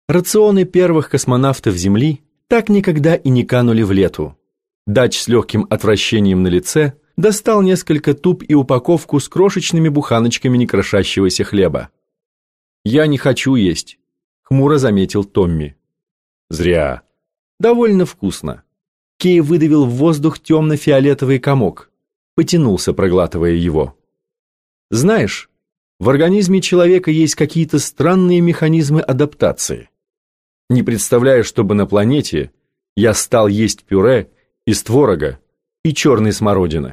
Рационы первых космонавтов Земли так никогда и не канули в лету. Дач с легким отвращением на лице достал несколько туб и упаковку с крошечными буханочками некрошащегося хлеба. «Я не хочу есть», — хмуро заметил Томми. «Зря. Довольно вкусно». Кей выдавил в воздух темно-фиолетовый комок, потянулся, проглатывая его. «Знаешь, в организме человека есть какие-то странные механизмы адаптации. Не представляю, чтобы на планете я стал есть пюре из творога и черной смородины.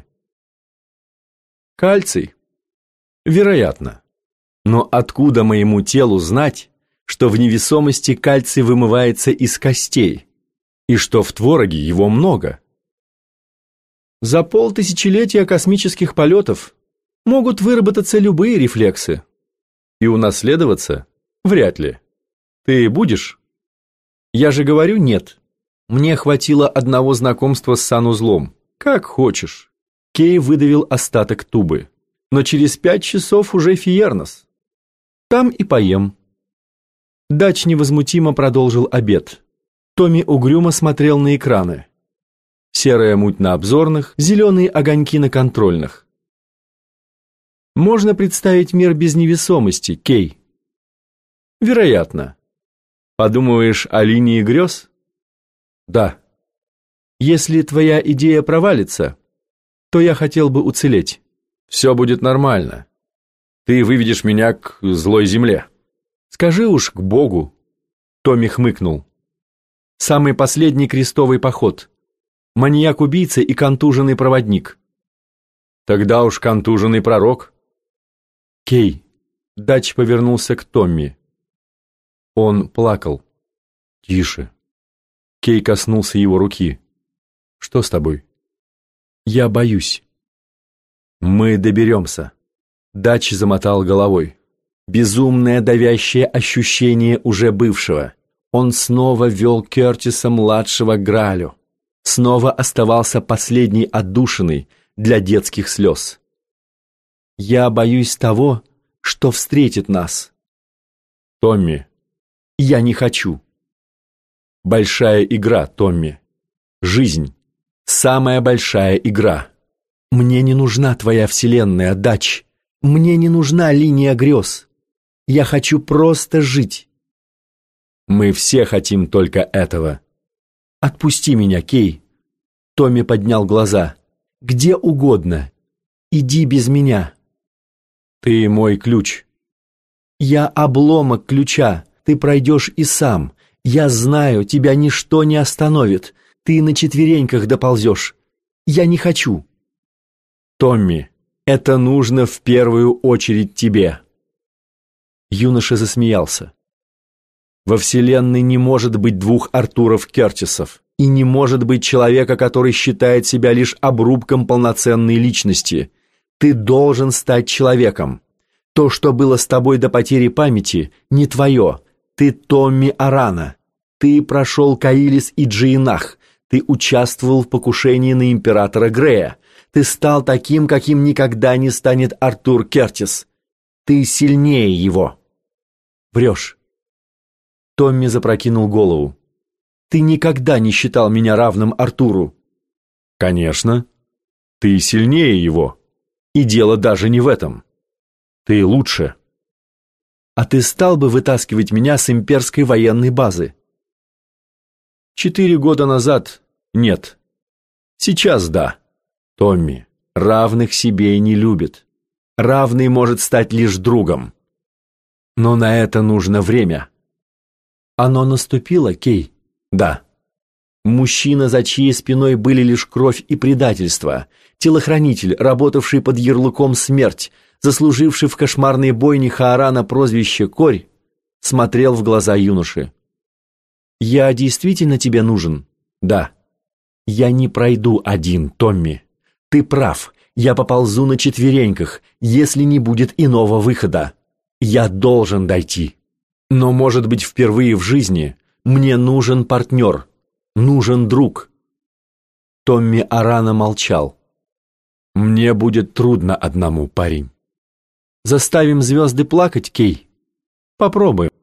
Кальций? Вероятно. Но откуда моему телу знать, что в невесомости кальций вымывается из костей, и что в твороге его много? За полтысячелетия космических полетов могут выработаться любые рефлексы. И унаследоваться вряд ли. Ты будешь? Я же говорю нет. Мне хватило одного знакомства с санузлом. Как хочешь. Кей выдавил остаток тубы. Но через 5 часов уже Фиернос. Там и поем. Дач невозмутимо продолжил обед. Томми угрюмо смотрел на экраны. Серая муть на обзорных, зеленые огоньки на контрольных. Можно представить мир без невесомости, Кей? Вероятно. Подумываешь о линии грез? Да. Если твоя идея провалится, то я хотел бы уцелеть. Все будет нормально. Ты выведешь меня к злой земле. Скажи уж к Богу. Томми хмыкнул. Самый последний крестовый поход. Маньяк-убийца и контуженный проводник. Тогда уж контуженный пророк. Кей. Дач повернулся к Томми. Он плакал. Тише. Кей коснулся его руки. Что с тобой? Я боюсь. Мы доберемся. Дач замотал головой. Безумное давящее ощущение уже бывшего. Он снова вел Кертиса-младшего к Граалю. Снова оставался последней отдушиной для детских слез. Я боюсь того, что встретит нас. Томми, я не хочу. Большая игра, Томми. Жизнь. Самая большая игра. Мне не нужна твоя вселенная, Дач. Мне не нужна линия грез. Я хочу просто жить. Мы все хотим только этого. Отпусти меня, Кей. Томми поднял глаза. Где угодно. Иди без меня. Ты мой ключ. Я обломок ключа. Ты пройдешь и сам. Я знаю, тебя ничто не остановит. Ты на четвереньках доползешь. Я не хочу. Томми, это нужно в первую очередь тебе. Юноша засмеялся. Во вселенной не может быть двух Артуров Кертисов, и не может быть человека, который считает себя лишь обрубком полноценной личности. Ты должен стать человеком. То, что было с тобой до потери памяти, не твое. Ты Томми Арана. Ты прошел Каилис и Джиенах. Ты участвовал в покушении на императора Грея. Ты стал таким, каким никогда не станет Артур Кертис. Ты сильнее его. Врешь. Томми запрокинул голову. Ты никогда не считал меня равным Артуру. Конечно. Ты сильнее его. И дело даже не в этом. Ты лучше. А ты стал бы вытаскивать меня с имперской военной базы? 4 года назад нет. Сейчас да. Томми, равных себе и не любит. Равный может стать лишь другом. Но на это нужно время. Оно наступило, Кей? Да. Мужчина, за чьей спиной были лишь кровь и предательство, телохранитель, работавший под ярлыком «Смерть», заслуживший в кошмарной бойне Хаарана прозвище «Корь», смотрел в глаза юноши. «Я действительно тебе нужен?» «Да». «Я не пройду один, Томми. Ты прав, я поползу на четвереньках, если не будет иного выхода. Я должен дойти. Но, может быть, впервые в жизни мне нужен партнер, нужен друг». Томми Арана молчал. «Мне будет трудно одному, парень». «Заставим звезды плакать, Кей? Попробуем».